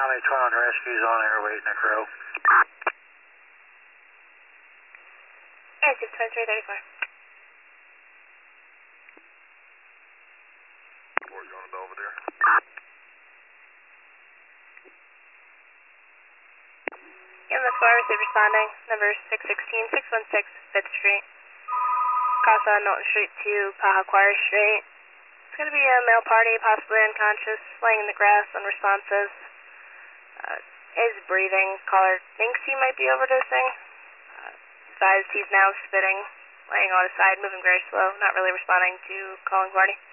Tommy 12 rescues on air waiting to crow. Air 62334. Where's going to Belvedere? EMS 4 received responding. Number 616, 616 5th Street. Casa Knowlton Street to Pahaquire Street. It's going to be a male party, possibly unconscious, laying in the grass, unresponsive. Is breathing. Caller thinks he might be overdosing. Advised he's now spitting, laying on his side, moving very slow, not really responding to calling party.